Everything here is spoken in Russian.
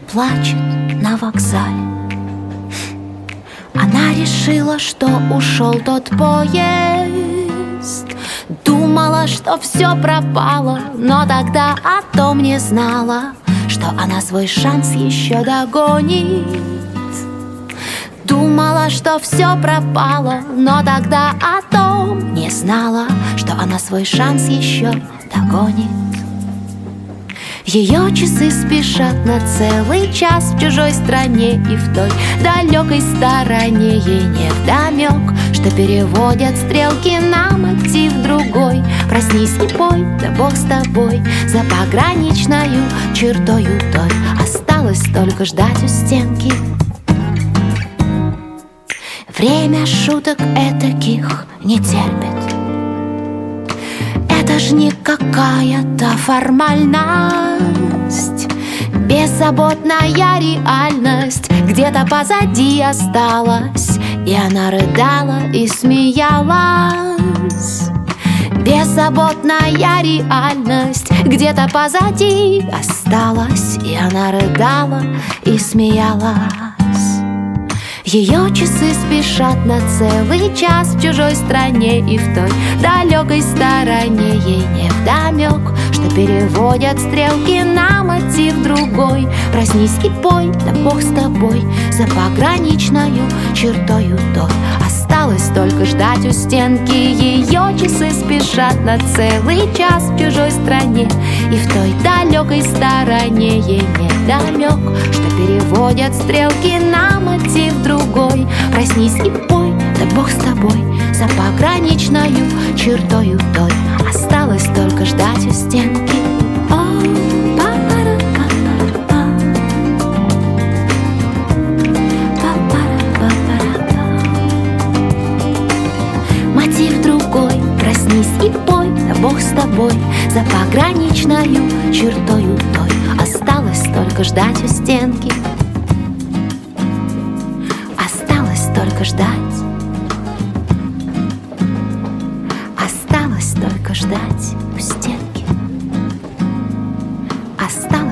плачет на вокзале. Она решила, что ушел тот поезд. Думала, что все пропало, но тогда о том не знала, что она свой шанс еще догонит. Думала, что все пропало, но тогда о том не знала, что она свой шанс еще догонит. Ее часы спешат на целый час в чужой стране, и в той далекой стороне ей невдомек, что переводят стрелки на мотив другой. Проснись и пой, да Бог с тобой, за пограничною чертою той осталось только ждать у стенки. Время шуток этаких не терпит. Это ж не какая-то формальность, беззаботная реальность где-то позади осталась, и она рыдала и смеялась. Беззаботная реальность где-то позади осталась, и она рыдала и смеялась. Ее часы спешат на целый час в чужой стране, и в той далекой стороне ей невдомек, что переводят стрелки на мотив другой. Проснись и пой, да Бог с тобой, за пограничною чертою той осталось только ждать у стенки. Ее часы спешат на целый час в чужой стране, и в той далекой стороне ей невдомек, что переводят стрелки на мотив другой. Проснись и пой, да Бог с тобой, за пограничною чертою той осталось только ждать у стенки. Мотив другой, проснись и пой, да Бог с тобой, за пограничною чертою той осталось только ждать у стенки. Только ждать, осталось только ждать у стенки. Осталось